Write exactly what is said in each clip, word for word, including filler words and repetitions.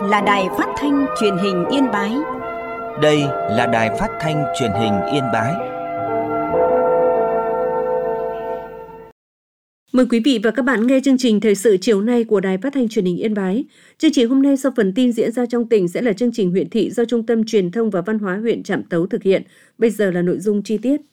là Đài Phát thanh Truyền hình Yên Bái. Đây là Đài Phát thanh Truyền hình Yên Bái. Mời quý vị và các bạn nghe chương trình Thời sự chiều nay của Đài Phát thanh Truyền hình Yên Bái. Chương trình hôm nay sau phần tin diễn ra trong tỉnh sẽ là chương trình huyện thị do Trung tâm Truyền thông và Văn hóa huyện Trạm Tấu thực hiện. Bây giờ là nội dung chi tiết.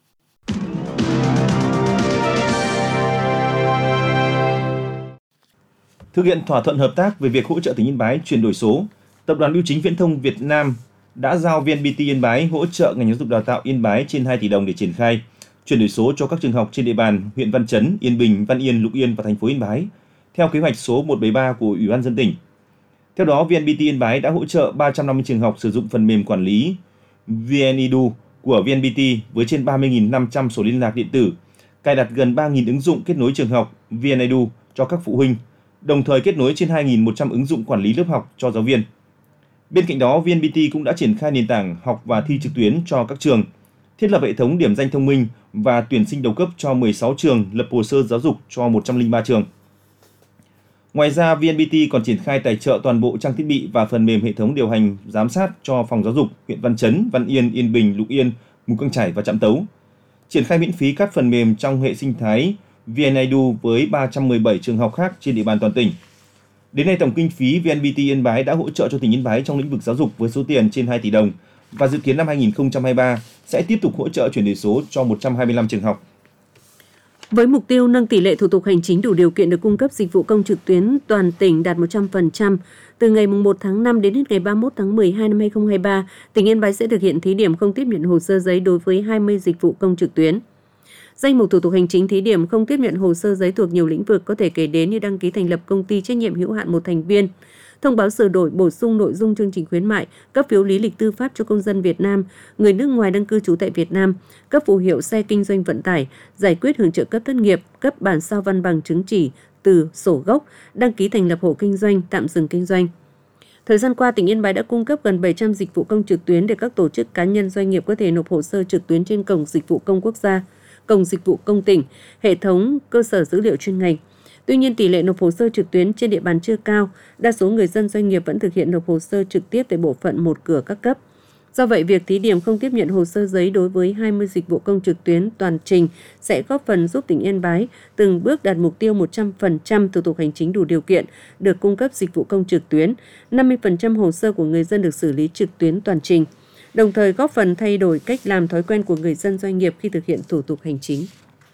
Thực hiện thỏa thuận hợp tác về việc hỗ trợ tỉnh Yên Bái chuyển đổi số, Tập đoàn Bưu chính Viễn thông Việt Nam đã giao vê en pê tê Yên Bái hỗ trợ ngành giáo dục đào tạo Yên Bái trên hai tỷ đồng để triển khai chuyển đổi số cho các trường học trên địa bàn huyện Văn Chấn, Yên Bình, Văn Yên, Lục Yên và thành phố Yên Bái theo kế hoạch số một trăm bảy mươi ba của Ủy ban nhân dân tỉnh. Theo đó, vê en pê tê Yên Bái đã hỗ trợ ba trăm năm mươi trường học sử dụng phần mềm quản lý VnEdu của vê en pê tê với trên ba mươi nghìn năm trăm sổ liên lạc điện tử, cài đặt gần ba nghìn ứng dụng kết nối trường học VnEdu cho các phụ huynh, đồng thời kết nối trên hai nghìn một trăm ứng dụng quản lý lớp học cho giáo viên. Bên cạnh đó, vê en pê tê cũng đã triển khai nền tảng học và thi trực tuyến cho các trường, thiết lập hệ thống điểm danh thông minh và tuyển sinh đầu cấp cho mười sáu trường, lập hồ sơ giáo dục cho một trăm lẻ ba trường. Ngoài ra, vê en pê tê còn triển khai tài trợ toàn bộ trang thiết bị và phần mềm hệ thống điều hành giám sát cho phòng giáo dục huyện Văn Chấn, Văn Yên, Yên Bình, Lục Yên, Mù Căng Chải và Trạm Tấu. Triển khai miễn phí các phần mềm trong hệ sinh thái VnEdu với ba trăm mười bảy trường học khác trên địa bàn toàn tỉnh. Đến nay, tổng kinh phí vê en pê tê Yên Bái đã hỗ trợ cho tỉnh Yên Bái trong lĩnh vực giáo dục với số tiền trên hai tỷ đồng và dự kiến năm hai nghìn không trăm hai mươi ba sẽ tiếp tục hỗ trợ chuyển đổi số cho một trăm hai mươi lăm trường học. Với mục tiêu nâng tỷ lệ thủ tục hành chính đủ điều kiện được cung cấp dịch vụ công trực tuyến toàn tỉnh đạt một trăm phần trăm, từ ngày mùng một tháng năm đến hết ngày ba mươi mốt tháng mười hai năm hai nghìn không trăm hai mươi ba, tỉnh Yên Bái sẽ thực hiện thí điểm không tiếp nhận hồ sơ giấy đối với hai mươi dịch vụ công trực tuyến. Danh mục thủ tục hành chính thí điểm không tiếp nhận hồ sơ giấy thuộc nhiều lĩnh vực có thể kể đến như đăng ký thành lập công ty trách nhiệm hữu hạn một thành viên, thông báo sửa đổi bổ sung nội dung chương trình khuyến mại, cấp phiếu lý lịch tư pháp cho công dân Việt Nam, người nước ngoài đăng cư trú tại Việt Nam, cấp phù hiệu xe kinh doanh vận tải, giải quyết hưởng trợ cấp thất nghiệp, cấp bản sao văn bằng chứng chỉ từ sổ gốc, đăng ký thành lập hộ kinh doanh, tạm dừng kinh doanh. Thời gian qua, tỉnh Yên Bái đã cung cấp gần bảy trăm dịch vụ công trực tuyến để các tổ chức cá nhân doanh nghiệp có thể nộp hồ sơ trực tuyến trên cổng dịch vụ công quốc gia, cổng dịch vụ công tỉnh, hệ thống cơ sở dữ liệu chuyên ngành. Tuy nhiên, tỷ lệ nộp hồ sơ trực tuyến trên địa bàn chưa cao, đa số người dân doanh nghiệp vẫn thực hiện nộp hồ sơ trực tiếp tại bộ phận một cửa các cấp. Do vậy, việc thí điểm không tiếp nhận hồ sơ giấy đối với hai mươi dịch vụ công trực tuyến toàn trình sẽ góp phần giúp tỉnh Yên Bái từng bước đạt mục tiêu một trăm phần trăm thủ tục hành chính đủ điều kiện được cung cấp dịch vụ công trực tuyến, năm mươi phần trăm hồ sơ của người dân được xử lý trực tuyến toàn trình, đồng thời góp phần thay đổi cách làm thói quen của người dân doanh nghiệp khi thực hiện thủ tục hành chính.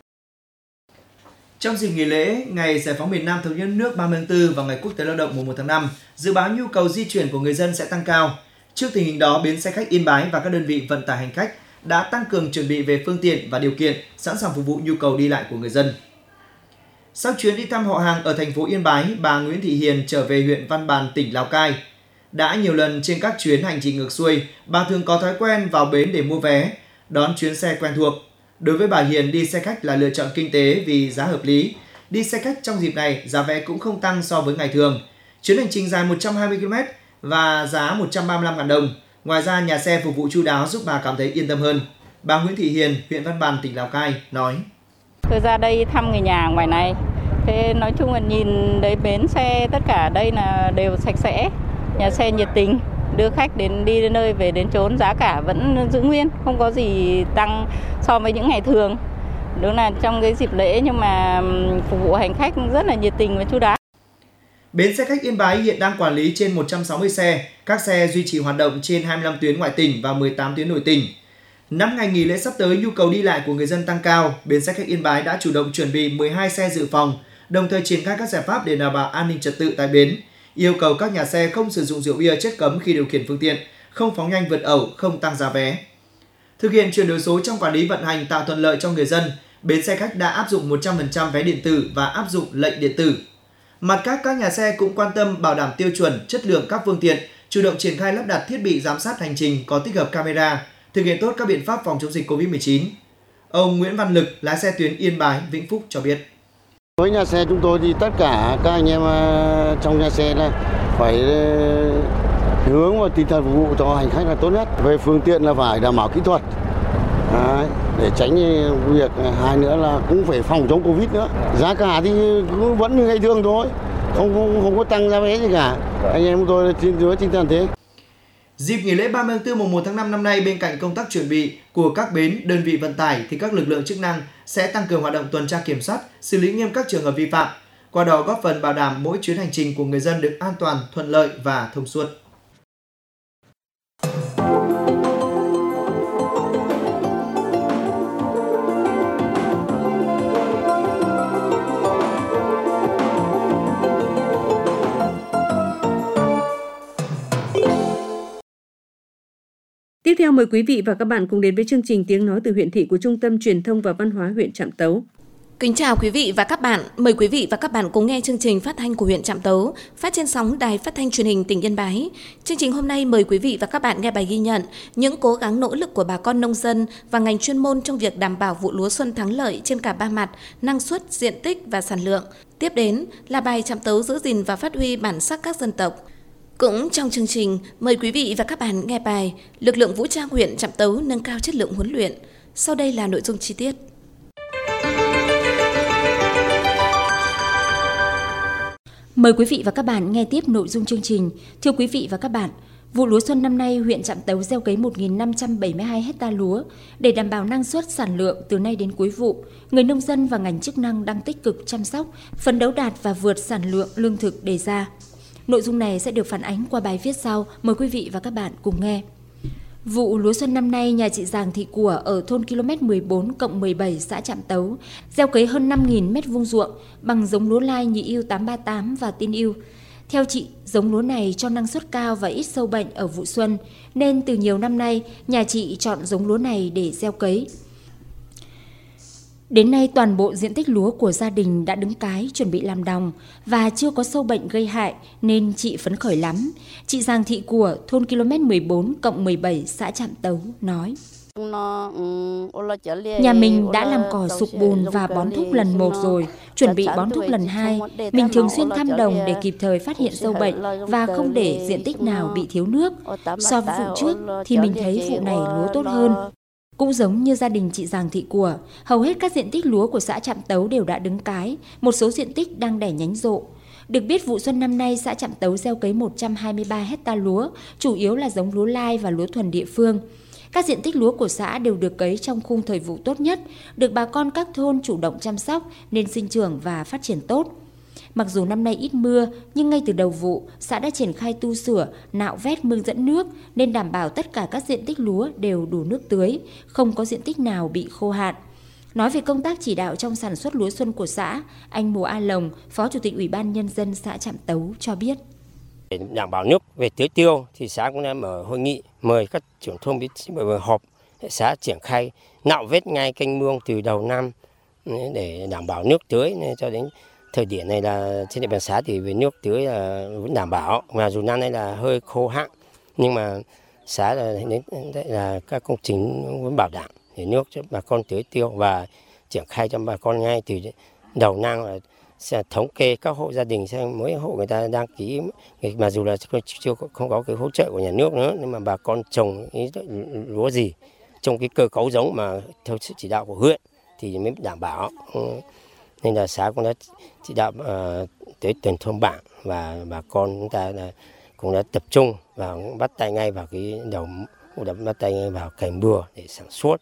Trong dịp nghỉ lễ, ngày Giải phóng miền Nam thống nhất nước ba mươi tháng tư và ngày Quốc tế Lao động mùng một tháng năm, dự báo nhu cầu di chuyển của người dân sẽ tăng cao. Trước tình hình đó, bến xe khách Yên Bái và các đơn vị vận tải hành khách đã tăng cường chuẩn bị về phương tiện và điều kiện, sẵn sàng phục vụ nhu cầu đi lại của người dân. Sau chuyến đi thăm họ hàng ở thành phố Yên Bái, bà Nguyễn Thị Hiền trở về huyện Văn Bàn, tỉnh Lào Cai. Đã nhiều lần trên các chuyến hành trình ngược xuôi, bà thường có thói quen vào bến để mua vé, đón chuyến xe quen thuộc. Đối với bà Hiền, đi xe khách là lựa chọn kinh tế vì giá hợp lý. Đi xe khách trong dịp này, giá vé cũng không tăng so với ngày thường. Chuyến hành trình dài một trăm hai mươi ki lô mét và giá một trăm ba mươi lăm nghìn đồng. Ngoài ra, nhà xe phục vụ chu đáo giúp bà cảm thấy yên tâm hơn. Bà Nguyễn Thị Hiền, huyện Văn Bàn, tỉnh Lào Cai, nói: Tôi ra đây thăm người nhà ngoài này. Thế nói chung là nhìn đấy bến xe tất cả đây là đều sạch sẽ, nhà xe nhiệt tình, đưa khách đến đi đến nơi về đến chốn, giá cả vẫn giữ nguyên, không có gì tăng so với những ngày thường. Đúng là trong cái dịp lễ nhưng mà phục vụ hành khách rất là nhiệt tình và chu đáo. Bến xe khách Yên Bái hiện đang quản lý trên một trăm sáu mươi xe, các xe duy trì hoạt động trên hai mươi lăm tuyến ngoại tỉnh và mười tám tuyến nội tỉnh. Năm ngày nghỉ lễ sắp tới, nhu cầu đi lại của người dân tăng cao, bến xe khách Yên Bái đã chủ động chuẩn bị mười hai xe dự phòng, đồng thời triển khai các giải pháp để đảm bảo an ninh trật tự tại bến. Yêu cầu các nhà xe không sử dụng rượu bia, chất cấm khi điều khiển phương tiện, không phóng nhanh vượt ẩu, không tăng giá vé. Thực hiện chuyển đổi số trong quản lý vận hành tạo thuận lợi cho người dân, bến xe khách đã áp dụng một trăm phần trăm vé điện tử và áp dụng lệnh điện tử. Mặt khác, các nhà xe cũng quan tâm bảo đảm tiêu chuẩn, chất lượng các phương tiện, chủ động triển khai lắp đặt thiết bị giám sát hành trình có tích hợp camera, thực hiện tốt các biện pháp phòng chống dịch covid mười chín. Ông Nguyễn Văn Lực, lái xe tuyến Yên Bái, Vĩnh Phúc cho biết. Với nhà xe chúng tôi thì tất cả các anh em trong nhà xe là phải hướng vào tinh thần phục vụ cho hành khách là tốt nhất. Về phương tiện là phải đảm bảo kỹ thuật. Đấy, để tránh việc hai nữa là cũng phải phòng chống Covid nữa. Giá cả thì cũng vẫn như ngày thường thôi. không không không có tăng giá vé gì cả. Anh em tôi tin nói tinh thần thế. Dịp nghỉ lễ ba mươi tháng tư mùng một tháng năm năm nay, bên cạnh công tác chuẩn bị của các bến, đơn vị vận tải thì các lực lượng chức năng sẽ tăng cường hoạt động tuần tra kiểm soát, xử lý nghiêm các trường hợp vi phạm. Qua đó góp phần bảo đảm mỗi chuyến hành trình của người dân được an toàn, thuận lợi và thông suốt. Tiếp theo mời quý vị và các bạn cùng đến với chương trình Tiếng nói từ huyện thị của Trung tâm Truyền thông và Văn hóa huyện Trạm Tấu. Kính chào quý vị và các bạn. Mời quý vị và các bạn cùng nghe chương trình phát thanh của huyện Trạm Tấu, phát trên sóng Đài Phát thanh Truyền hình tỉnh Yên Bái. Chương trình hôm nay mời quý vị và các bạn nghe bài ghi nhận những cố gắng nỗ lực của bà con nông dân và ngành chuyên môn trong việc đảm bảo vụ lúa xuân thắng lợi trên cả ba mặt, năng suất, diện tích và sản lượng. Tiếp đến là bài Trạm Tấu giữ gìn và phát huy bản sắc các dân tộc. Cũng trong chương trình, mời quý vị và các bạn nghe bài Lực lượng vũ trang huyện Trạm Tấu nâng cao chất lượng huấn luyện. Sau đây là nội dung chi tiết. Mời quý vị và các bạn nghe tiếp nội dung chương trình. Thưa quý vị và các bạn, vụ lúa xuân năm nay huyện Trạm Tấu gieo cấy một nghìn năm trăm bảy mươi hai ha lúa. Để đảm bảo năng suất sản lượng từ nay đến cuối vụ, người nông dân và ngành chức năng đang tích cực chăm sóc, phấn đấu đạt và vượt sản lượng lương thực đề ra. Nội dung này sẽ được phản ánh qua bài viết sau. Mời quý vị và các bạn cùng nghe. Vụ lúa xuân năm nay, nhà chị Giàng Thị Của ở thôn ki lô mét mười bốn cộng mười bảy xã Trạm Tấu gieo cấy hơn năm nghìn mét vuông ruộng bằng giống lúa lai nhị yêu tám ba tám và tiên yêu. Theo chị, giống lúa này cho năng suất cao và ít sâu bệnh ở vụ xuân, nên từ nhiều năm nay, nhà chị chọn giống lúa này để gieo cấy. Đến nay, toàn bộ diện tích lúa của gia đình đã đứng cái chuẩn bị làm đồng và chưa có sâu bệnh gây hại nên chị phấn khởi lắm. Chị Giàng Thị Của, thôn ki lô mét mười bốn cộng mười bảy xã Trạm Tấu nói: Nhà mình đã làm cỏ sục bùn và bón thuốc lần một rồi, chuẩn bị bón thuốc lần hai. Mình thường xuyên thăm đồng để kịp thời phát hiện sâu bệnh và không để diện tích nào bị thiếu nước. So với vụ trước thì mình thấy vụ này lúa tốt hơn. Cũng giống như gia đình chị Giàng Thị Của, hầu hết các diện tích lúa của xã Trạm Tấu đều đã đứng cái, một số diện tích đang đẻ nhánh rộ. Được biết vụ xuân năm nay xã Trạm Tấu gieo cấy một trăm hai mươi ba ha lúa, chủ yếu là giống lúa lai và lúa thuần địa phương. Các diện tích lúa của xã đều được cấy trong khung thời vụ tốt nhất, được bà con các thôn chủ động chăm sóc nên sinh trưởng và phát triển tốt. Mặc dù năm nay ít mưa, nhưng ngay từ đầu vụ, xã đã triển khai tu sửa, nạo vét mương dẫn nước nên đảm bảo tất cả các diện tích lúa đều đủ nước tưới, không có diện tích nào bị khô hạn. Nói về công tác chỉ đạo trong sản xuất lúa xuân của xã, anh Mùa A Lồng, Phó Chủ tịch Ủy ban Nhân dân xã Trạm Tấu cho biết. Để đảm bảo nước về tưới tiêu thì xã cũng đã mở hội nghị mời các trưởng thôn bí họp xã triển khai nạo vét ngay kênh mương từ đầu năm để đảm bảo nước tưới cho đến thời điểm này là trên địa bàn xã thì về nước tưới là vẫn đảm bảo, mà dù năm nay là hơi khô hạn nhưng mà xã là đến là các công trình vẫn bảo đảm để nước cho bà con tưới tiêu và triển khai cho bà con ngay từ đầu năm là sẽ thống kê các hộ gia đình xem mỗi hộ người ta đăng ký, mà dù là chưa không có cái hỗ trợ của nhà nước nữa nhưng mà bà con trồng lúa gì trong cái cơ cấu giống mà theo sự chỉ đạo của huyện thì mới đảm bảo. Nên là xã cũng đã chỉ đạo uh, tới từng thôn bản và bà con chúng ta là cũng đã tập trung và bắt tay ngay vào cái đầu cũng đã bắt tay ngay vào cày bừa để sản xuất.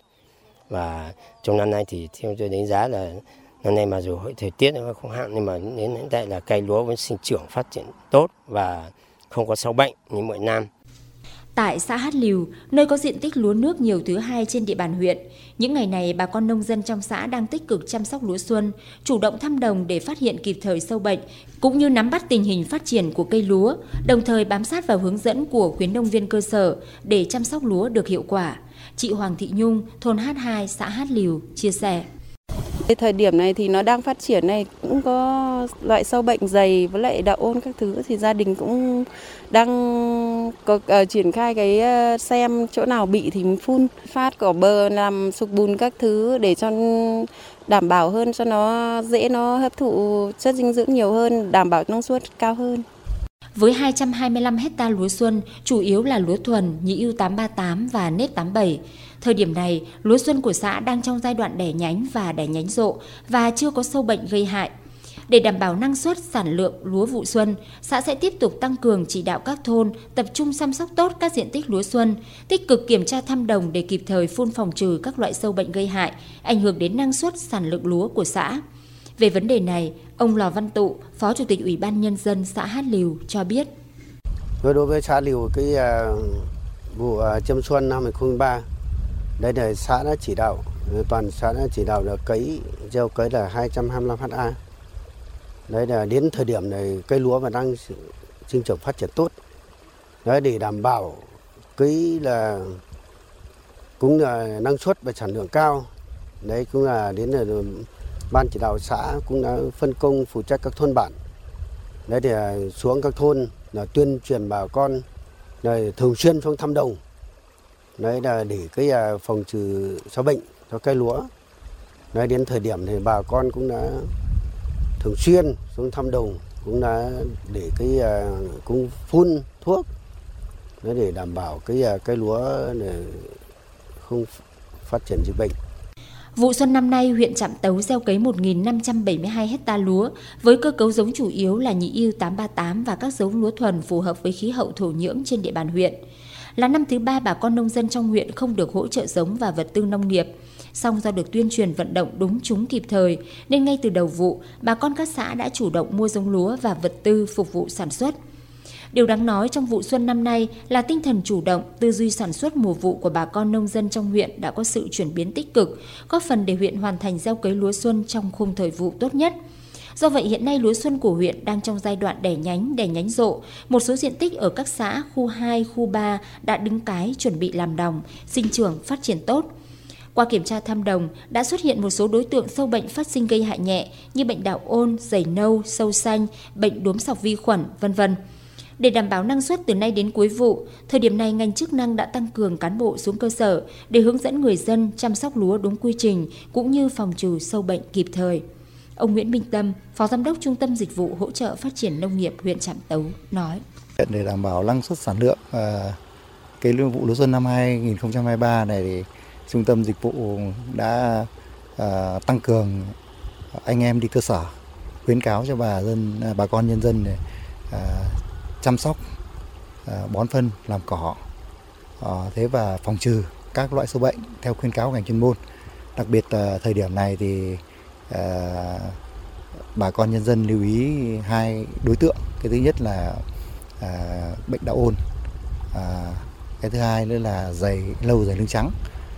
Và trong năm nay thì theo tôi đánh giá là năm nay mà dù thời tiết nó không hạn nhưng mà đến hiện tại là cây lúa vẫn sinh trưởng phát triển tốt và không có sâu bệnh như mọi năm. Tại xã Hát Lìu, nơi có diện tích lúa nước nhiều thứ hai trên địa bàn huyện, những ngày này bà con nông dân trong xã đang tích cực chăm sóc lúa xuân, chủ động thăm đồng để phát hiện kịp thời sâu bệnh, cũng như nắm bắt tình hình phát triển của cây lúa, đồng thời bám sát vào hướng dẫn của khuyến nông viên cơ sở để chăm sóc lúa được hiệu quả. Chị Hoàng Thị Nhung, thôn Hát hai, xã Hát Lìu, chia sẻ. Thời điểm này thì nó đang phát triển này, cũng có loại sâu bệnh dày với lại đạo ôn các thứ thì gia đình cũng đang có uh, triển khai cái uh, xem chỗ nào bị thì mình phun phát cỏ bờ làm sục bùn các thứ để cho đảm bảo hơn, cho nó dễ nó hấp thụ chất dinh dưỡng nhiều hơn, đảm bảo năng suất cao hơn. Với hai trăm hai mươi lăm ha lúa xuân, chủ yếu là lúa thuần, nhị yêu tám ba tám và nếp tám bảy. Thời điểm này, lúa xuân của xã đang trong giai đoạn đẻ nhánh và đẻ nhánh rộ và chưa có sâu bệnh gây hại. Để đảm bảo năng suất, sản lượng lúa vụ xuân, xã sẽ tiếp tục tăng cường chỉ đạo các thôn tập trung chăm sóc tốt các diện tích lúa xuân, tích cực kiểm tra thăm đồng để kịp thời phun phòng trừ các loại sâu bệnh gây hại, ảnh hưởng đến năng suất, sản lượng lúa của xã. Về vấn đề này, ông Lò Văn Tụ, Phó Chủ tịch Ủy ban Nhân dân xã Hát Lìu cho biết. Đối với xã Lìu, cái uh, vụ uh, chiêm xuân năm hai không hai ba, đây là xã đã chỉ đạo, toàn xã đã chỉ đạo là cấy, gieo cấy là hai trăm hai mươi lăm héc ta. Đấy là đến thời điểm này cây lúa mà đang sinh trưởng phát triển tốt. Đấy, để đảm bảo cái là cũng là năng suất và sản lượng cao. Đấy cũng là đến là ban chỉ đạo xã cũng đã phân công phụ trách các thôn bản. Đấy để xuống các thôn là tuyên truyền bà con, là thường xuyên xuống thăm đồng. Đấy là để cái phòng trừ sâu bệnh cho cây lúa. Đấy, đến thời điểm thì bà con cũng đã thường xuyên xuống thăm đồng, cũng đã để cái cũng phun thuốc để đảm bảo cái cây lúa để không phát triển dịch bệnh. Vụ xuân năm nay, huyện Trạm Tấu gieo cấy một nghìn năm trăm bảy mươi hai héc ta lúa với cơ cấu giống chủ yếu là nhị yêu tám ba tám và các giống lúa thuần phù hợp với khí hậu thổ nhưỡng trên địa bàn huyện. Là năm thứ ba bà con nông dân trong huyện không được hỗ trợ giống và vật tư nông nghiệp. Song do được tuyên truyền vận động đúng trúng kịp thời nên ngay từ đầu vụ, bà con các xã đã chủ động mua giống lúa và vật tư phục vụ sản xuất. Điều đáng nói trong vụ xuân năm nay là tinh thần chủ động, tư duy sản xuất mùa vụ của bà con nông dân trong huyện đã có sự chuyển biến tích cực, góp phần để huyện hoàn thành gieo cấy lúa xuân trong khung thời vụ tốt nhất. Do vậy hiện nay lúa xuân của huyện đang trong giai đoạn đẻ nhánh, đẻ nhánh rộ. Một số diện tích ở các xã khu hai, khu ba đã đứng cái chuẩn bị làm đồng, sinh trưởng phát triển tốt. Qua kiểm tra thăm đồng, đã xuất hiện một số đối tượng sâu bệnh phát sinh gây hại nhẹ như bệnh đạo ôn, dày nâu, sâu xanh, bệnh đốm sọc vi khuẩn, vân vân. Để đảm bảo năng suất từ nay đến cuối vụ, thời điểm này ngành chức năng đã tăng cường cán bộ xuống cơ sở để hướng dẫn người dân chăm sóc lúa đúng quy trình cũng như phòng trừ sâu bệnh kịp thời. Ông Nguyễn Minh Tâm, Phó Giám đốc Trung tâm Dịch vụ Hỗ trợ Phát triển Nông nghiệp huyện Trạm Tấu nói. Để đảm bảo năng suất sản lượng, cái vụ lúa xuân năm hai không hai ba này thì Trung tâm Dịch vụ đã tăng cường anh em đi cơ sở, khuyến cáo cho bà dân, bà con nhân dân để chăm sóc, bón phân, làm cỏ, thế và phòng trừ các loại sâu bệnh theo khuyến cáo của ngành chuyên môn. Đặc biệt là thời điểm này thì à, bà con nhân dân lưu ý hai đối tượng. Cái thứ nhất là à, bệnh đạo ôn, à, cái thứ hai nữa là dày lâu dày lưng trắng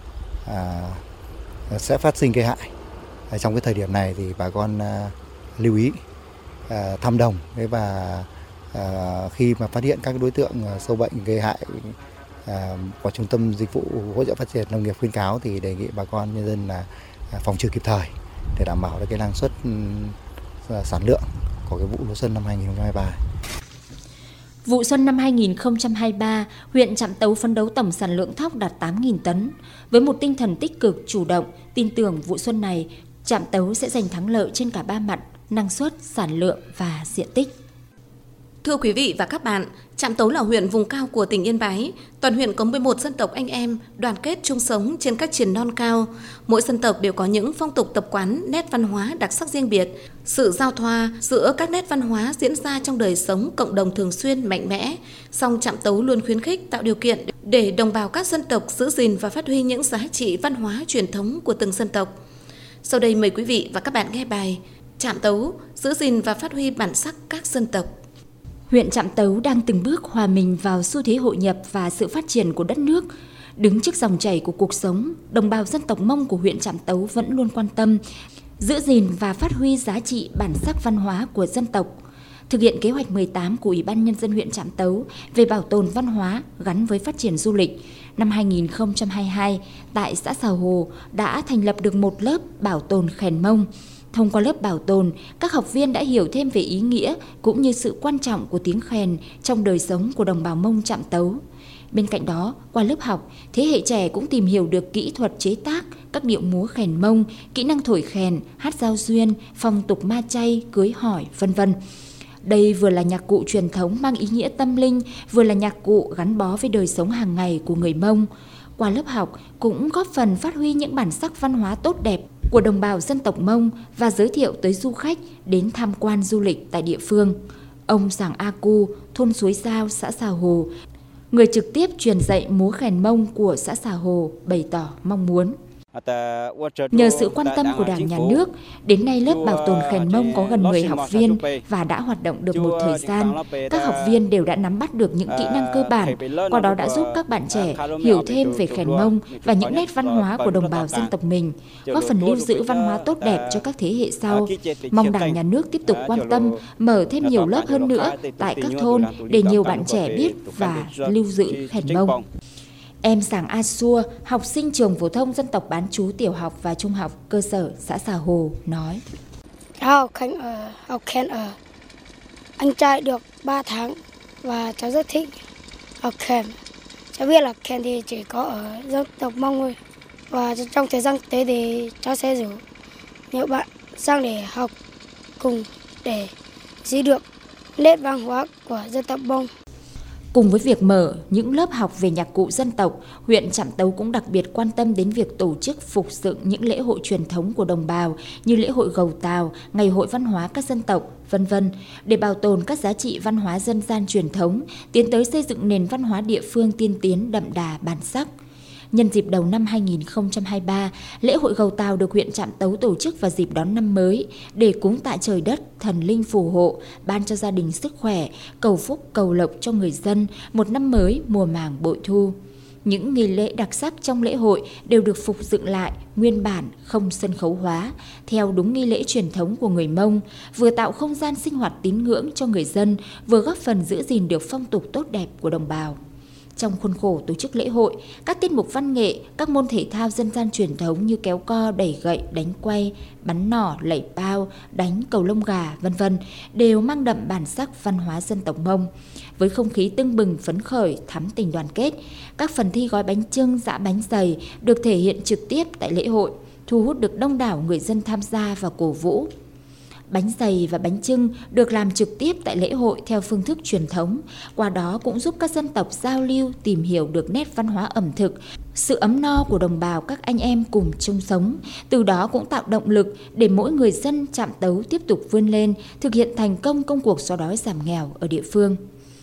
à, sẽ phát sinh gây hại. À, trong cái thời điểm này thì bà con à, lưu ý à, thăm đồng và À, khi mà phát hiện các đối tượng sâu bệnh gây hại à, của Trung tâm Dịch vụ Hỗ trợ Phát triển Nông nghiệp khuyến cáo thì đề nghị bà con nhân dân là à, phòng trừ kịp thời để đảm bảo được cái năng suất à, sản lượng của cái vụ lúa xuân năm hai không hai ba. Vụ xuân năm hai không hai ba, huyện Trạm Tấu phấn đấu tổng sản lượng thóc đạt tám nghìn tấn. Với một tinh thần tích cực, chủ động, tin tưởng vụ xuân này, Trạm Tấu sẽ giành thắng lợi trên cả ba mặt, năng suất, sản lượng và diện tích. Thưa quý vị và các bạn, Trạm Tấu là huyện vùng cao của tỉnh Yên Bái. Toàn huyện có mười một dân tộc anh em, đoàn kết chung sống trên các triền non cao. Mỗi dân tộc đều có những phong tục tập quán, nét văn hóa đặc sắc riêng biệt. Sự giao thoa giữa các nét văn hóa diễn ra trong đời sống cộng đồng thường xuyên mạnh mẽ. Song Trạm Tấu luôn khuyến khích tạo điều kiện để đồng bào các dân tộc giữ gìn và phát huy những giá trị văn hóa truyền thống của từng dân tộc. Sau đây mời quý vị và các bạn nghe bài Trạm Tấu giữ gìn và phát huy bản sắc các dân tộc. Huyện Trạm Tấu đang từng bước hòa mình vào xu thế hội nhập và sự phát triển của đất nước. Đứng trước dòng chảy của cuộc sống, đồng bào dân tộc Mông của huyện Trạm Tấu vẫn luôn quan tâm, giữ gìn và phát huy giá trị bản sắc văn hóa của dân tộc. Thực hiện kế hoạch mười tám của Ủy ban Nhân dân huyện Trạm Tấu về bảo tồn văn hóa gắn với phát triển du lịch, năm hai không hai hai, tại xã Sào Hồ đã thành lập được một lớp bảo tồn khèn Mông. Thông qua lớp bảo tồn, các học viên đã hiểu thêm về ý nghĩa cũng như sự quan trọng của tiếng khèn trong đời sống của đồng bào Mông Trạm Tấu. Bên cạnh đó, qua lớp học, thế hệ trẻ cũng tìm hiểu được kỹ thuật chế tác các điệu múa khèn Mông, kỹ năng thổi khèn, hát giao duyên, phong tục ma chay, cưới hỏi, vân vân. Đây vừa là nhạc cụ truyền thống mang ý nghĩa tâm linh, vừa là nhạc cụ gắn bó với đời sống hàng ngày của người Mông. Qua lớp học cũng góp phần phát huy những bản sắc văn hóa tốt đẹp của đồng bào dân tộc Mông và giới thiệu tới du khách đến tham quan du lịch tại địa phương. Ông Giàng A Cu, thôn Suối Giao, xã Xà Hồ, người trực tiếp truyền dạy múa khen Mông của xã Xà Hồ, bày tỏ mong muốn. Nhờ sự quan tâm của Đảng, Nhà nước, đến nay lớp bảo tồn khen Mông có gần mười học viên và đã hoạt động được một thời gian. Các học viên đều đã nắm bắt được những kỹ năng cơ bản, qua đó đã giúp các bạn trẻ hiểu thêm về khen Mông và những nét văn hóa của đồng bào dân tộc mình, góp phần lưu giữ văn hóa tốt đẹp cho các thế hệ sau. Mong Đảng, Nhà nước tiếp tục quan tâm, mở thêm nhiều lớp hơn nữa tại các thôn để nhiều bạn trẻ biết và lưu giữ khen Mông. Em Giàng A Xua, học sinh trường phổ thông dân tộc bán trú tiểu học và trung học cơ sở xã Xà Hồ nói: Cháu học khen ở, học khen ở anh trai được ba tháng và cháu rất thích học khen. Cháu biết là khen thì chỉ có ở dân tộc Mông thôi. Và trong thời gian tới thì cháu sẽ rủ nhiều bạn sang để học cùng để giữ được nét văn hóa của dân tộc Mông. Cùng với việc mở những lớp học về nhạc cụ dân tộc, huyện Trạm Tấu cũng đặc biệt quan tâm đến việc tổ chức phục dựng những lễ hội truyền thống của đồng bào như lễ hội Gầu Tàu, Ngày hội văn hóa các dân tộc, vân vân để bảo tồn các giá trị văn hóa dân gian truyền thống, tiến tới xây dựng nền văn hóa địa phương tiên tiến đậm đà bản sắc. Nhân dịp đầu năm hai nghìn không trăm hai mươi ba, lễ hội Gầu Tàu được huyện Trạm Tấu tổ chức vào dịp đón năm mới để cúng tạ trời đất, thần linh phù hộ, ban cho gia đình sức khỏe, cầu phúc cầu lộc cho người dân, một năm mới mùa màng bội thu. Những nghi lễ đặc sắc trong lễ hội đều được phục dựng lại nguyên bản, không sân khấu hóa, theo đúng nghi lễ truyền thống của người Mông, vừa tạo không gian sinh hoạt tín ngưỡng cho người dân, vừa góp phần giữ gìn được phong tục tốt đẹp của đồng bào. Trong khuôn khổ tổ chức lễ hội, các tiết mục văn nghệ, các môn thể thao dân gian truyền thống như kéo co, đẩy gậy, đánh quay, bắn nỏ, lẩy bao, đánh cầu lông gà, vân vân đều mang đậm bản sắc văn hóa dân tộc Mông. Với không khí tưng bừng phấn khởi, thắm tình đoàn kết, các phần thi gói bánh chưng, giã bánh dày được thể hiện trực tiếp tại lễ hội, thu hút được đông đảo người dân tham gia và cổ vũ. Bánh dày và bánh chưng được làm trực tiếp tại lễ hội theo phương thức truyền thống, qua đó cũng giúp các dân tộc giao lưu, tìm hiểu được nét văn hóa ẩm thực, sự ấm no của đồng bào các anh em cùng chung sống, từ đó cũng tạo động lực để mỗi người dân Trạm Tấu tiếp tục vươn lên, thực hiện thành công công cuộc xóa đói giảm nghèo ở địa phương.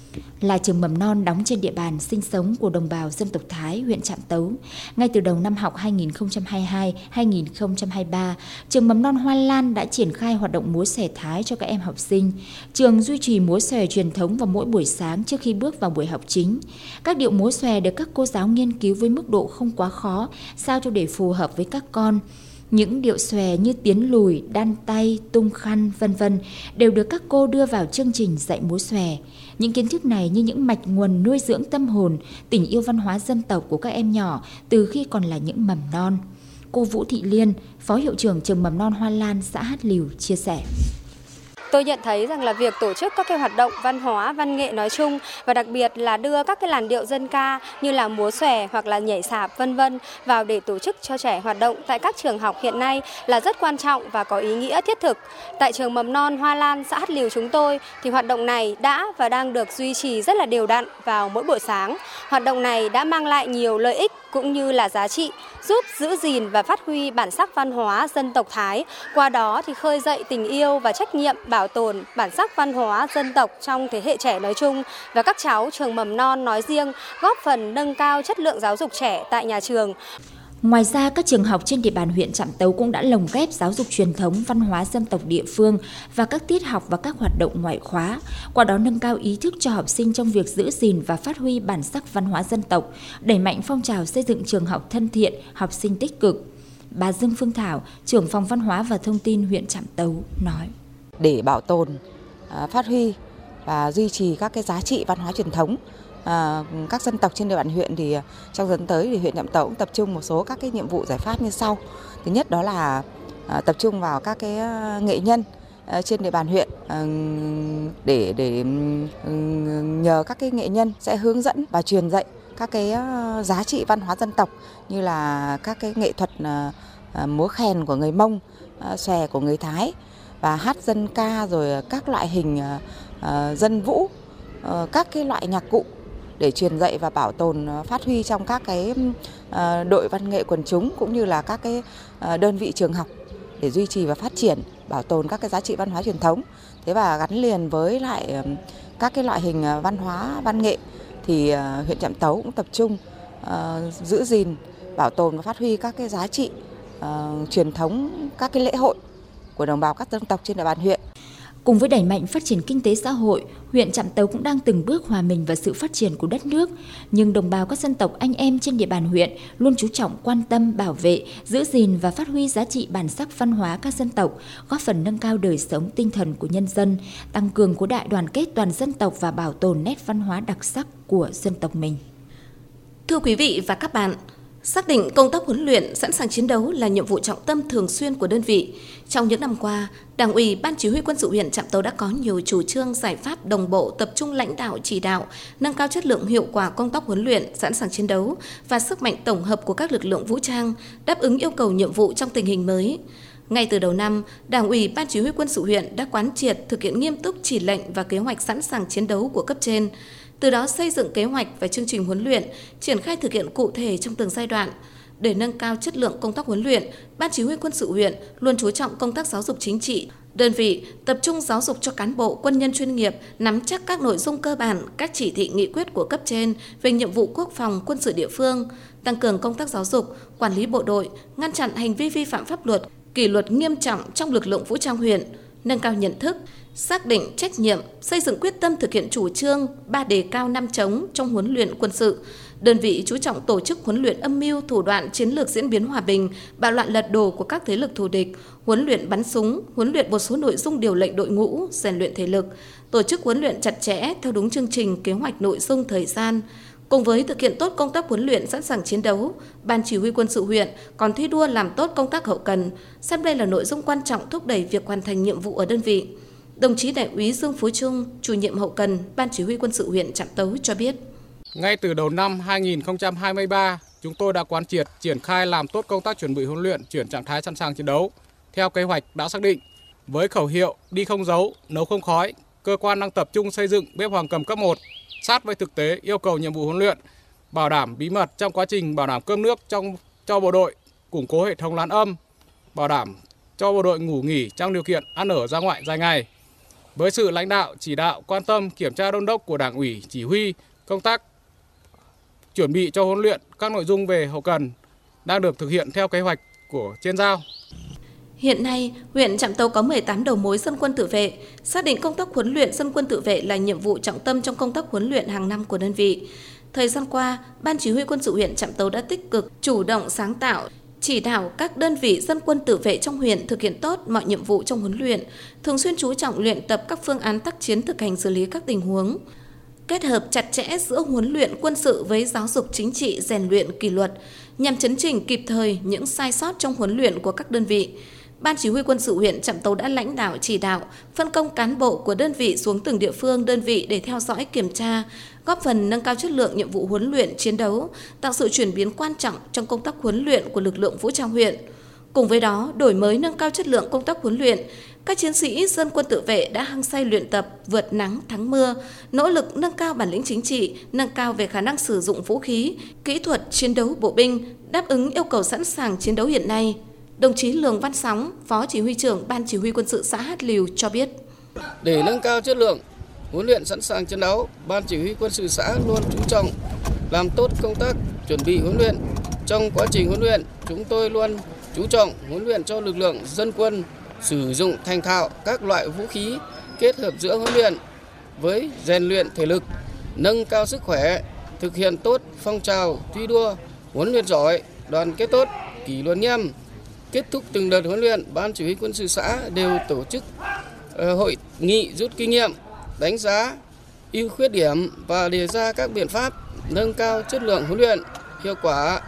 Là trường mầm non đóng trên địa bàn sinh sống của đồng bào dân tộc Thái, huyện Trạm Tấu, ngay từ đầu năm học hai nghìn không trăm hai mươi hai hai nghìn không trăm hai mươi ba, trường mầm non Hoa Lan đã triển khai hoạt động múa xòe Thái cho các em học sinh. Trường duy trì múa xòe truyền thống vào mỗi buổi sáng trước khi bước vào buổi học chính. Các điệu múa xòe được các cô giáo nghiên cứu với mức độ không quá khó, sao cho để phù hợp với các con. Những điệu xòe như tiến lùi, đan tay, tung khăn, vân vân đều được các cô đưa vào chương trình dạy múa xòe. Những kiến thức này như những mạch nguồn nuôi dưỡng tâm hồn, tình yêu văn hóa dân tộc của các em nhỏ từ khi còn là những mầm non. Cô Vũ Thị Liên, Phó Hiệu trưởng trường mầm non Hoa Lan, xã Hát Lìu chia sẻ. Tôi nhận thấy rằng là việc tổ chức các cái hoạt động văn hóa, văn nghệ nói chung và đặc biệt là đưa các cái làn điệu dân ca như là múa xòe hoặc là nhảy sạp vân vân vào để tổ chức cho trẻ hoạt động tại các trường học hiện nay là rất quan trọng và có ý nghĩa thiết thực. Tại trường mầm non Hoa Lan, xã Hát Lìu chúng tôi thì hoạt động này đã và đang được duy trì rất là đều đặn vào mỗi buổi sáng. Hoạt động này đã mang lại nhiều lợi ích cũng như là giá trị, giúp giữ gìn và phát huy bản sắc văn hóa dân tộc Thái, qua đó thì khơi dậy tình yêu và trách nhiệm bảo tồn bản sắc văn hóa dân tộc trong thế hệ trẻ nói chung và các cháu trường mầm non nói riêng, góp phần nâng cao chất lượng giáo dục trẻ tại nhà trường. Ngoài ra, các trường học trên địa bàn huyện Trạm Tấu cũng đã lồng ghép giáo dục truyền thống văn hóa dân tộc địa phương và các tiết học và các hoạt động ngoại khóa, qua đó nâng cao ý thức cho học sinh trong việc giữ gìn và phát huy bản sắc văn hóa dân tộc, đẩy mạnh phong trào xây dựng trường học thân thiện, học sinh tích cực. Bà Dương Phương Thảo, trưởng phòng văn hóa và thông tin huyện Trạm Tấu nói: Để bảo tồn, phát huy và duy trì các cái giá trị văn hóa truyền thống À, các dân tộc trên địa bàn huyện thì trong thời gian tới thì huyện Trạm Tấu cũng tập trung một số các cái nhiệm vụ giải pháp như sau. Thứ nhất đó là à, tập trung vào các cái nghệ nhân à, trên địa bàn huyện à, để để nhờ các cái nghệ nhân sẽ hướng dẫn và truyền dạy các cái giá trị văn hóa dân tộc như là các cái nghệ thuật à, à, múa khen của người Mông, à, xòe của người Thái và hát dân ca, rồi các loại hình à, à, dân vũ, à, các cái loại nhạc cụ để truyền dạy và bảo tồn phát huy trong các cái đội văn nghệ quần chúng cũng như là các cái đơn vị trường học để duy trì và phát triển bảo tồn các cái giá trị văn hóa truyền thống. Thế và gắn liền với lại các cái loại hình văn hóa văn nghệ thì huyện Trạm Tấu cũng tập trung uh, giữ gìn, bảo tồn và phát huy các cái giá trị uh, truyền thống, các cái lễ hội của đồng bào các dân tộc trên địa bàn huyện. Cùng với đẩy mạnh phát triển kinh tế xã hội, huyện Trạm Tấu cũng đang từng bước hòa mình vào sự phát triển của đất nước. Nhưng đồng bào các dân tộc anh em trên địa bàn huyện luôn chú trọng quan tâm, bảo vệ, giữ gìn và phát huy giá trị bản sắc văn hóa các dân tộc, góp phần nâng cao đời sống tinh thần của nhân dân, tăng cường khối đại đoàn kết toàn dân tộc và bảo tồn nét văn hóa đặc sắc của dân tộc mình. Thưa quý vị và các bạn, xác định công tác huấn luyện sẵn sàng chiến đấu là nhiệm vụ trọng tâm thường xuyên của đơn vị. Trong những năm qua, Đảng ủy, Ban Chỉ huy Quân sự huyện Trạm Tấu đã có nhiều chủ trương, giải pháp đồng bộ tập trung lãnh đạo chỉ đạo, nâng cao chất lượng hiệu quả công tác huấn luyện sẵn sàng chiến đấu và sức mạnh tổng hợp của các lực lượng vũ trang, đáp ứng yêu cầu nhiệm vụ trong tình hình mới. Ngay từ đầu năm, Đảng ủy, Ban Chỉ huy Quân sự huyện đã quán triệt thực hiện nghiêm túc chỉ lệnh và kế hoạch sẵn sàng chiến đấu của cấp trên. Từ đó xây dựng kế hoạch và chương trình huấn luyện, triển khai thực hiện cụ thể trong từng giai đoạn. Để nâng cao chất lượng công tác huấn luyện, Ban Chỉ huy Quân sự huyện luôn chú trọng công tác giáo dục chính trị. Đơn vị tập trung giáo dục cho cán bộ, quân nhân chuyên nghiệp nắm chắc các nội dung cơ bản, các chỉ thị nghị quyết của cấp trên về nhiệm vụ quốc phòng, quân sự địa phương, tăng cường công tác giáo dục, quản lý bộ đội, ngăn chặn hành vi vi phạm pháp luật, kỷ luật nghiêm trọng trong lực lượng vũ trang huyện, nâng cao nhận thức, xác định trách nhiệm, xây dựng quyết tâm thực hiện chủ trương ba đề cao năm chống trong huấn luyện quân sự. Đơn vị chú trọng tổ chức huấn luyện âm mưu, thủ đoạn, chiến lược diễn biến hòa bình, bạo loạn lật đổ của các thế lực thù địch, huấn luyện bắn súng, huấn luyện một số nội dung điều lệnh đội ngũ, rèn luyện thể lực, tổ chức huấn luyện chặt chẽ theo đúng chương trình, kế hoạch, nội dung, thời gian. Cùng với thực hiện tốt công tác huấn luyện sẵn sàng chiến đấu, Ban Chỉ huy Quân sự huyện còn thi đua làm tốt công tác hậu cần, xem đây là nội dung quan trọng thúc đẩy việc hoàn thành nhiệm vụ ở đơn vị. Đồng chí Đại úy Dương Phú Trung, chủ nhiệm hậu cần, Ban Chỉ huy Quân sự huyện Trạm Tấu cho biết. Ngay từ đầu năm hai nghìn không trăm hai mươi ba, chúng tôi đã quán triệt triển khai làm tốt công tác chuẩn bị huấn luyện, chuyển trạng thái sẵn sàng chiến đấu theo kế hoạch đã xác định. Với khẩu hiệu đi không dấu, nấu không khói, cơ quan đang tập trung xây dựng bếp Hoàng Cầm cấp một, sát với thực tế yêu cầu nhiệm vụ huấn luyện, bảo đảm bí mật trong quá trình bảo đảm cơm nước trong cho bộ đội, củng cố hệ thống lán âm, bảo đảm cho bộ đội ngủ nghỉ trong điều kiện ăn ở ra ngoại dài ngày. Với sự lãnh đạo, chỉ đạo, quan tâm, kiểm tra đôn đốc của Đảng ủy, chỉ huy, công tác chuẩn bị cho huấn luyện các nội dung về hậu cần đang được thực hiện theo kế hoạch của trên giao. Hiện nay, huyện Trạm Tấu có mười tám đầu mối dân quân tự vệ, xác định công tác huấn luyện dân quân tự vệ là nhiệm vụ trọng tâm trong công tác huấn luyện hàng năm của đơn vị. Thời gian qua, Ban Chỉ huy Quân sự huyện Trạm Tấu đã tích cực, chủ động sáng tạo, chỉ đạo các đơn vị dân quân tự vệ trong huyện thực hiện tốt mọi nhiệm vụ trong huấn luyện, thường xuyên chú trọng luyện tập các phương án tác chiến thực hành xử lý các tình huống, kết hợp chặt chẽ giữa huấn luyện quân sự với giáo dục chính trị, rèn luyện kỷ luật, nhằm chấn chỉnh kịp thời những sai sót trong huấn luyện của các đơn vị. Ban Chỉ huy Quân sự huyện Trạm Tấu đã lãnh đạo chỉ đạo, phân công cán bộ của đơn vị xuống từng địa phương, đơn vị để theo dõi, kiểm tra, góp phần nâng cao chất lượng nhiệm vụ huấn luyện chiến đấu, tạo sự chuyển biến quan trọng trong công tác huấn luyện của lực lượng vũ trang huyện. Cùng với đó, đổi mới nâng cao chất lượng công tác huấn luyện, các chiến sĩ dân quân tự vệ đã hăng say luyện tập, vượt nắng thắng mưa, nỗ lực nâng cao bản lĩnh chính trị, nâng cao về khả năng sử dụng vũ khí, kỹ thuật chiến đấu bộ binh, đáp ứng yêu cầu sẵn sàng chiến đấu hiện nay. Đồng chí Lường Văn Sóng, Phó Chỉ huy trưởng Ban Chỉ huy Quân sự xã Hát Lìu cho biết. Để nâng cao chất lượng huấn luyện sẵn sàng chiến đấu, Ban Chỉ huy Quân sự xã luôn chú trọng làm tốt công tác chuẩn bị huấn luyện. Trong quá trình huấn luyện, chúng tôi luôn chú trọng huấn luyện cho lực lượng dân quân sử dụng thành thạo các loại vũ khí, kết hợp giữa huấn luyện với rèn luyện thể lực, nâng cao sức khỏe, thực hiện tốt phong trào thi đua, huấn luyện giỏi, đoàn kết tốt, kỷ luật nghiêm. Kết thúc từng đợt huấn luyện, Ban Chỉ huy Quân sự xã đều tổ chức uh, hội nghị rút kinh nghiệm, đánh giá ưu khuyết điểm và đề ra các biện pháp nâng cao chất lượng huấn luyện hiệu quả.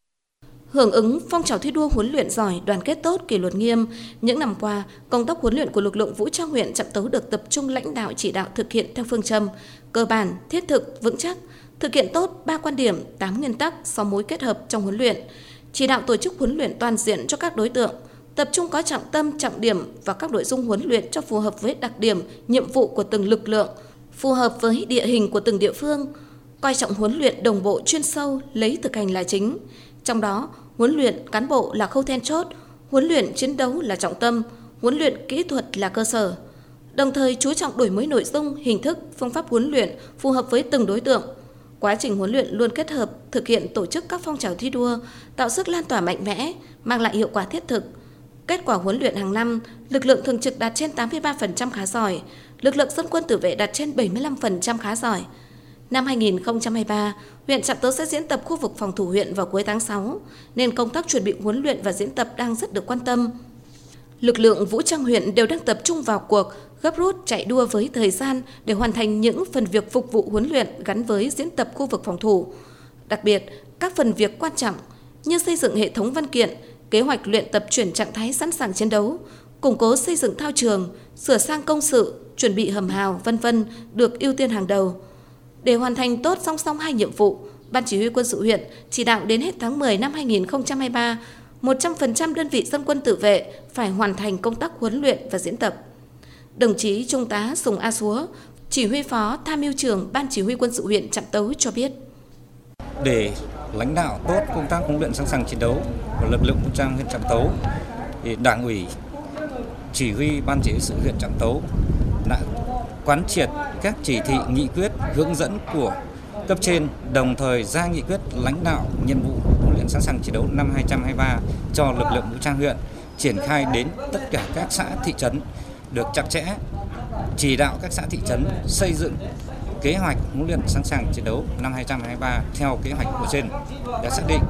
Hưởng ứng phong trào thi đua huấn luyện giỏi, đoàn kết tốt, kỷ luật nghiêm, những năm qua, công tác huấn luyện của lực lượng vũ trang huyện Trạm Tấu được tập trung lãnh đạo chỉ đạo thực hiện theo phương châm cơ bản, thiết thực, vững chắc, thực hiện tốt ba quan điểm, tám nguyên tắc, sáu mối kết hợp trong huấn luyện, chỉ đạo tổ chức huấn luyện toàn diện cho các đối tượng, tập trung có trọng tâm, trọng điểm vào các nội dung huấn luyện cho phù hợp với đặc điểm, nhiệm vụ của từng lực lượng, phù hợp với địa hình của từng địa phương, coi trọng huấn luyện đồng bộ chuyên sâu, lấy thực hành là chính. Trong đó, huấn luyện cán bộ là khâu then chốt, huấn luyện chiến đấu là trọng tâm, huấn luyện kỹ thuật là cơ sở. Đồng thời chú trọng đổi mới nội dung, hình thức, phương pháp huấn luyện phù hợp với từng đối tượng. Quá trình huấn luyện luôn kết hợp thực hiện tổ chức các phong trào thi đua, tạo sức lan tỏa mạnh mẽ, mang lại hiệu quả thiết thực. Kết quả huấn luyện hàng năm, lực lượng thường trực đạt trên tám mươi ba phần trăm khá giỏi, lực lượng dân quân tự vệ đạt trên bảy mươi lăm phần trăm khá giỏi. Năm hai nghìn không trăm hai mươi ba, huyện Trạm Tấu sẽ diễn tập khu vực phòng thủ huyện vào cuối tháng sáu, nên công tác chuẩn bị huấn luyện và diễn tập đang rất được quan tâm. Lực lượng vũ trang huyện đều đang tập trung vào cuộc, gấp rút chạy đua với thời gian để hoàn thành những phần việc phục vụ huấn luyện gắn với diễn tập khu vực phòng thủ. Đặc biệt, các phần việc quan trọng như xây dựng hệ thống văn kiện, kế hoạch luyện tập chuyển trạng thái sẵn sàng chiến đấu, củng cố xây dựng thao trường, sửa sang công sự, chuẩn bị hầm hào, vân vân được ưu tiên hàng đầu. Để hoàn thành tốt song song hai nhiệm vụ, Ban Chỉ huy Quân sự huyện chỉ đạo đến hết tháng mười năm hai nghìn không trăm hai mươi ba, một trăm phần trăm đơn vị dân quân tự vệ phải hoàn thành công tác huấn luyện và diễn tập. Đồng chí Trung tá Sùng A Súa, Chỉ huy phó Tham mưu trưởng Ban Chỉ huy Quân sự huyện Trạm Tấu cho biết. Để lãnh đạo tốt công tác huấn luyện sẵn sàng chiến đấu của lực lượng vũ trang huyện Trạm Tấu, thì Đảng ủy, Chỉ huy Ban Chỉ huy sự huyện Trạm Tấu đã quán triệt các chỉ thị, nghị quyết, hướng dẫn của cấp trên, đồng thời ra nghị quyết lãnh đạo nhiệm vụ huấn luyện sẵn sàng chiến đấu năm hai nghìn không trăm hai mươi ba cho lực lượng vũ trang huyện, triển khai đến tất cả các xã thị trấn được chặt chẽ, chỉ đạo các xã thị trấn xây dựng kế hoạch huấn luyện sẵn sàng chiến đấu năm hai nghìn không trăm hai mươi ba theo kế hoạch của trên đã xác định,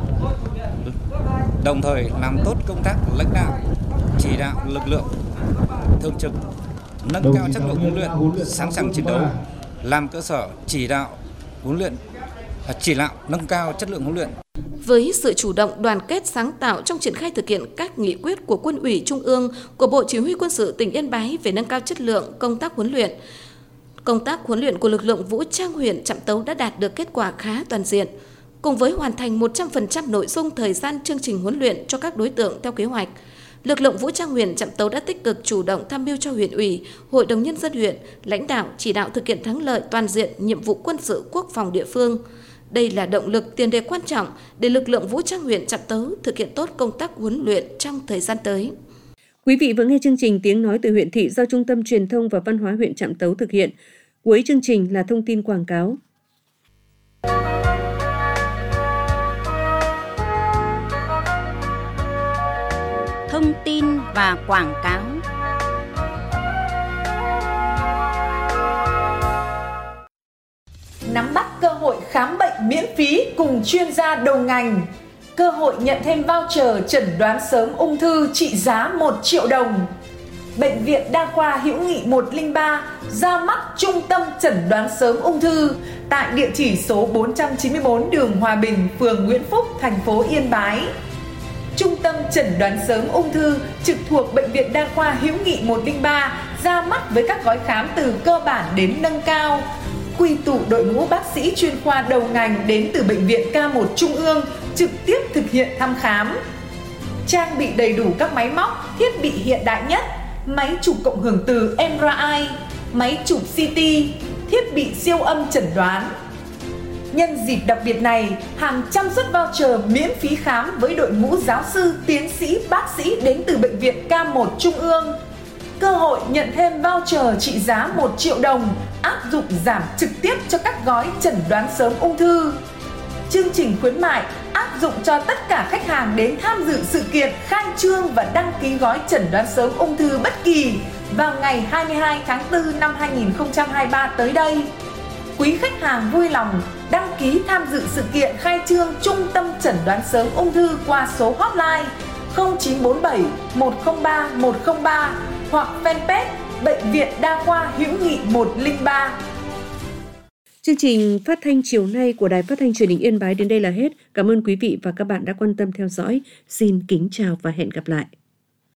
đồng thời làm tốt công tác lãnh đạo, chỉ đạo lực lượng thường trực nâng cao chất lượng huấn luyện sẵn sàng chiến đấu, làm cơ sở chỉ đạo huấn luyện, chỉ đạo nâng cao chất lượng huấn luyện. Với sự chủ động, đoàn kết, sáng tạo trong triển khai thực hiện các nghị quyết của Quân ủy Trung ương, của Bộ Chỉ huy Quân sự tỉnh Yên Bái về nâng cao chất lượng công tác huấn luyện, công tác huấn luyện của lực lượng vũ trang huyện Trạm Tấu đã đạt được kết quả khá toàn diện. Cùng với hoàn thành một trăm phần trăm nội dung thời gian chương trình huấn luyện cho các đối tượng theo kế hoạch, lực lượng vũ trang huyện Trạm Tấu đã tích cực chủ động tham mưu cho huyện ủy, Hội đồng Nhân dân huyện, lãnh đạo chỉ đạo thực hiện thắng lợi toàn diện nhiệm vụ quân sự quốc phòng địa phương. Đây là động lực tiền đề quan trọng để lực lượng vũ trang huyện Trạm Tấu thực hiện tốt công tác huấn luyện trong thời gian tới. Quý vị vừa nghe chương trình Tiếng nói từ huyện thị do Trung tâm Truyền thông và Văn hóa huyện Trạm Tấu thực hiện. Cuối chương trình là thông tin quảng cáo. Thông tin và quảng cáo. Nắm bắt cơ hội khám bệnh miễn phí cùng chuyên gia đầu ngành. Cơ hội nhận thêm voucher chẩn đoán sớm ung thư trị giá một triệu đồng. Bệnh viện Đa khoa Hữu Nghị một không ba ra mắt trung tâm chẩn đoán sớm ung thư tại địa chỉ số bốn trăm chín mươi tư đường Hòa Bình, phường Nguyễn Phúc, thành phố Yên Bái. Trung tâm chẩn đoán sớm ung thư trực thuộc Bệnh viện Đa khoa Hữu Nghị một không ba ra mắt với các gói khám từ cơ bản đến nâng cao, quy tụ đội ngũ bác sĩ chuyên khoa đầu ngành đến từ Bệnh viện K một Trung ương trực tiếp thực hiện thăm khám. Trang bị đầy đủ các máy móc, thiết bị hiện đại nhất, máy chụp cộng hưởng từ em rờ i, máy chụp xê tê, thiết bị siêu âm chẩn đoán. Nhân dịp đặc biệt này, hàng trăm suất voucher miễn phí khám với đội ngũ giáo sư, tiến sĩ, bác sĩ đến từ Bệnh viện K một Trung ương. Cơ hội nhận thêm voucher trị giá một triệu đồng, áp dụng giảm trực tiếp cho các gói chẩn đoán sớm ung thư. Chương trình khuyến mại áp dụng cho tất cả khách hàng đến tham dự sự kiện khai trương và đăng ký gói chẩn đoán sớm ung thư bất kỳ vào ngày hai mươi hai tháng tư năm hai nghìn không trăm hai mươi ba tới đây. Quý khách hàng vui lòng đăng ký tham dự sự kiện khai trương Trung tâm chẩn đoán sớm ung thư qua số hotline không chín bốn bảy một không ba một không ba hoặc fanpage Bệnh viện Đa khoa Hữu Nghị một không ba. Chương trình phát thanh chiều nay của Đài Phát thanh Truyền hình Yên Bái đến đây là hết. Cảm ơn quý vị và các bạn đã quan tâm theo dõi. Xin kính chào và hẹn gặp lại.